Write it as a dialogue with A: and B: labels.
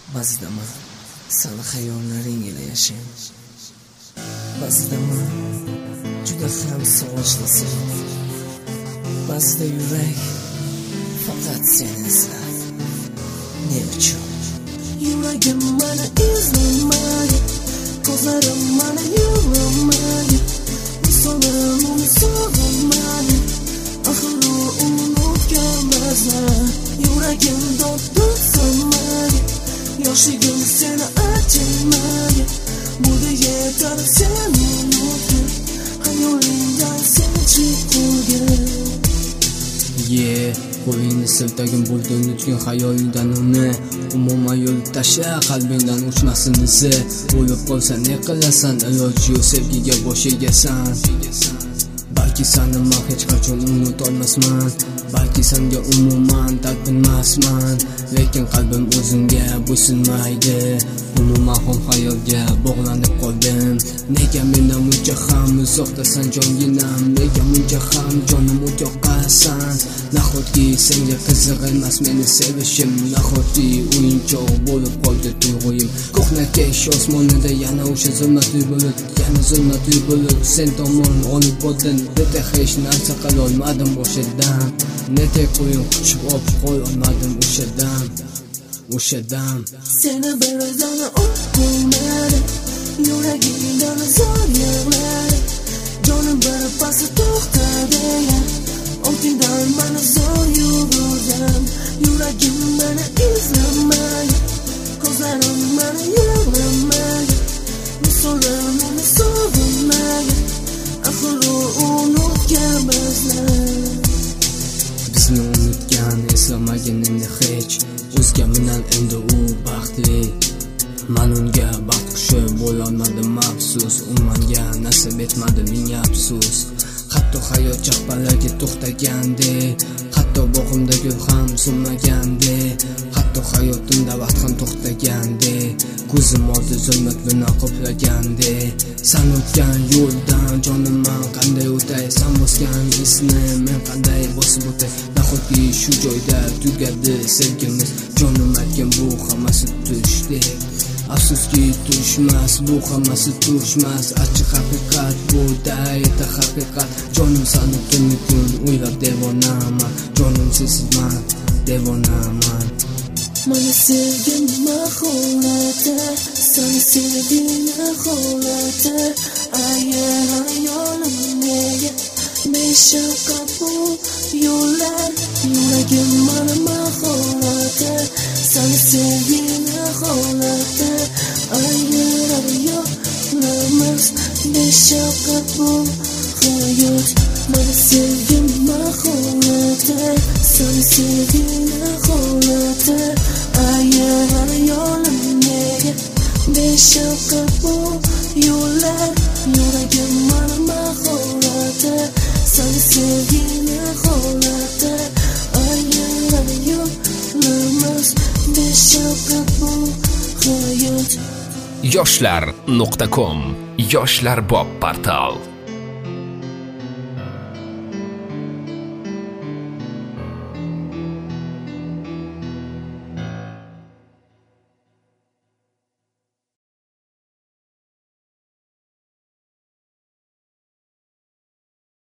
A: Ba'zida men seni xayollaring ila yashayman. Ba'zida men juda ham sog'inchlisan. Ba'zida yurak faqat seni izlaydi. Ne uchun?
B: Yuragim meni izlamaydi, ko'zlarim meni yig'lamaydi, so'zlarim uni sog'inmaydi, axir u unutganman. Yuragim dod sanmaydi, yoshligim seni achinmaydi, bo'ldi yetar seni unutdim, xayolingdan seni chiqargan.
C: Qo'lingni siltagim bo'ldi unutgan xayolingdan uni. Umuman yo'l tasha qalbingdan uchmasin izi. O'lib qolsan ne qilasan, iloji yo'q sevgiga bosh egasan. Balki seni men hech qachon unutolmasman, balki senga umuman talpinmasman, lekin qalbim o'zingga bo'ysunmaydi. Umuman ham xayolga bog'lanib qoldim. Nega mendan buncha ham uzoqdasan jonginam, nega buncha ham jonim uzoqdasan? Nahotki senga qiziq emas meni sevishim, nahotki o'yinchoq bo'lib qoldi tuyg'uyim. Ko'knakesh osmonida yana o'sha zulmatli bulut, yana zulmatli bulut sen tomon olib bo'ldin. Nega hech narsa qila olmadim o'shadan, nega qo'yim quchib olib qololmadim o'shadan.
B: Seni bir zona o'tmadi, yuragimdan zo'r yig'ladi, jonim bir pas to'xtadi, ortingdan meni zo'r yugurdim. Yuragim meni izlamaydi, ko'zlarim meni yig'lamaydi, so'zlarim uni sog'inmaydi, axir u unutganman.
C: Bizni unutgan, eslamagan endi hech, o'zga bilan endi u baxtli. Men unga baxt qushi bo'lolmadim afsus, u menga nasib etmadi ming afsus. Hatto hayot chaqpalagi to'xtagandi, hatto bog'imda gul ham so'nmagandi, hatto hayotimda vaqt ham to'xtagandi, ko'zim oldi zulmat bilan qoplagandi. Sen o'tgan yo'ldan jonim men qanday o'tay, sen bosgan izni men qanday bosib o'tay? Nahotki shu joyda tugadi sevgimiz, jonim aytgan bu hammasi tushdek. Afsuski tushmas, bu hammasi tushmas, achchiq haqiqat bu dayta haqiqat. Jonim seni tunu kun o'ylab devonaman, jonim sensizman devonaman.
B: Meni sevgim mahorati, seni sevdim holati, ayer hayolim nega beshafqat bu yo'llar. Yuragim meni mahorati, seni sevdim holati, ayer hayolim beshafqat bu hayot. Meni sevgim mahorati, seni sevdim holati, ayer hayolim nega beshafqat bu yo'llar. Yuragim meni mahorati, seni sevdim holati, ayer hayolim beshafqat bu hayot.
D: yoshlar.com yoshlar bob portal.